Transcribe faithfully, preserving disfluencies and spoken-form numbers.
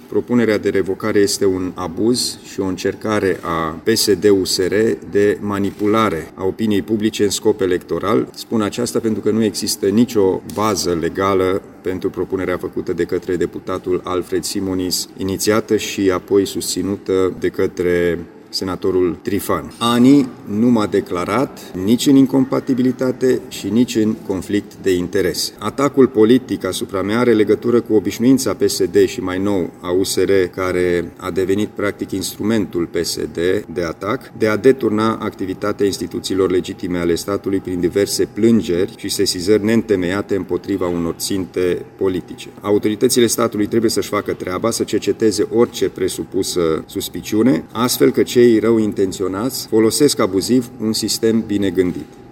Propunerea de revocare este un abuz și o încercare a P S D-U S R de manipulare a opiniei publice în scop electoral. Spun aceasta pentru că nu există nicio bază legală pentru propunerea făcută de către deputatul Alfred Simonis, inițiată și apoi susținută de către senatorul Trifan. Ani nu m-a declarat nici în incompatibilitate și nici în conflict de interese. Atacul politic asupra mea are legătură cu obișnuința P S D și mai nou a U S R, care a devenit practic instrumentul P S D de atac, de a deturna activitatea instituțiilor legitime ale statului prin diverse plângeri și sesizări neîntemeiate împotriva unor ținte politice. Autoritățile statului trebuie să-și facă treaba, să cerceteze orice presupusă suspiciune, astfel că cei rău intenționați folosesc abuziv un sistem bine gândit.